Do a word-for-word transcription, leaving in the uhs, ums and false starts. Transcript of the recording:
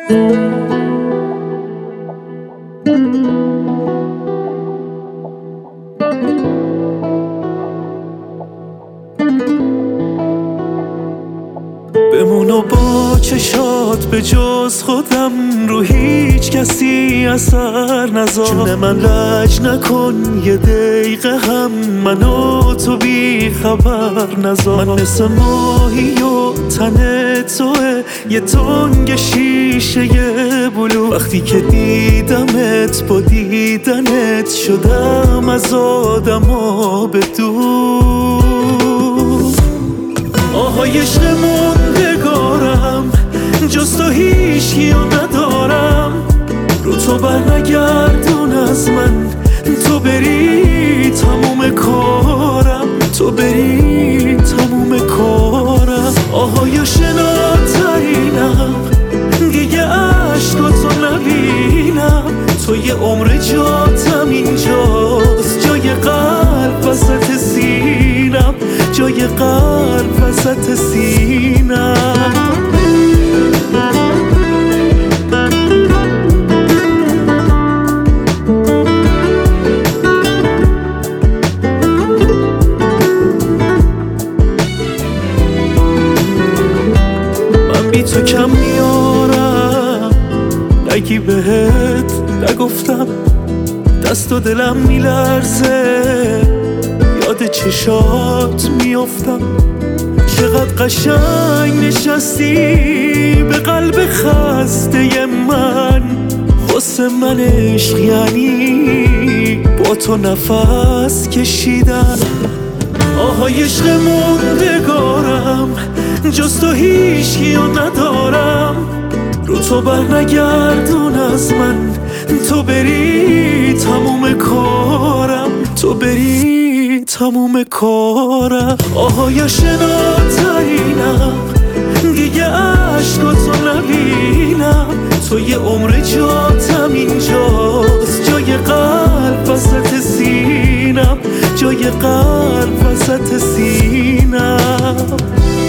بمونو با چشات به جز خودم رو هیچ کسی اثر نذار. جون من لج نکن یه دقیقه هم منو تو بی خبر نذار. من مثل ماهی و تن توه یه تنگ شیشه بلو. وقتی که دیدمت با دیدنت شدم از آدما به دور. آهای عشق موندگارم جز تو هیچکیو ندارم. رو تو بر نگردون از من، تو بری تموم کارم، تو بری تموم کارم. آهای شناترینم دیگه عشقاتو نبینم. تو یه عمر جاتم اینجاست، جای قلب وسط سینم، جای قلب وسط سینم. من بی تو کم میارم، نگی بهت نگفتم. دست و دلم میلرزه یاد چشات میافتم. چقدر قشنگ نشستی به قلب خسته من. واسه من عشق یعنی با تو نفس کشیدن. آهای عشق موندگارم جز تو هیچکیو ندارم. رو تو بر نگردون از من، تو بری تموم کارم، تو بری تموم کارم. آهای شناترینم دیگه عشقاتو نبینم. تو یه عمر جاتم اینجاست، جای قلب وسط سینم، جای قلب وسط سینم.